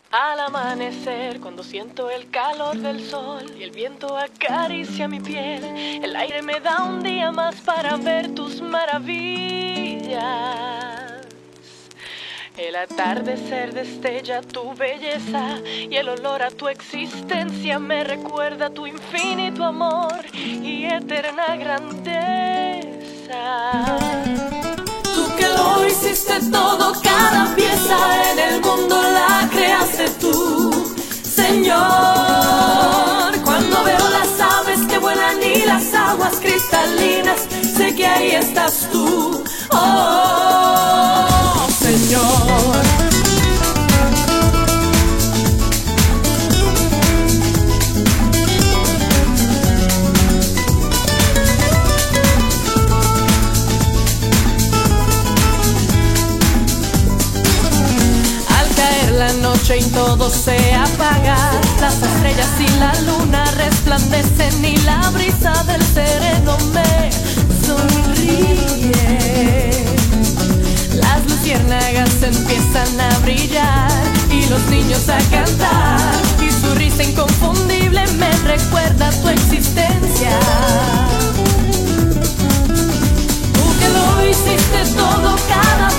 Al amanecer, cuando siento el calor del sol y el viento acaricia mi piel, el aire me da un día más para ver tus maravillas. El atardecer destella tu belleza y el olor a tu existencia me recuerda tu infinito amor y eterna grandeza. Tú que lo hiciste todo, cada pieza en el mundo la creaste tú, Señor. Cuando veo las aves que vuelan y las aguas cristalinas, sé que ahí estás tú, oh Señor. La noche y todo se apaga, las estrellas y la luna resplandecen y la brisa del sereno me sonríe. Las luciérnagas empiezan a brillar y los niños a cantar, y su risa inconfundible me recuerda tu existencia. Tú que lo hiciste todo, cada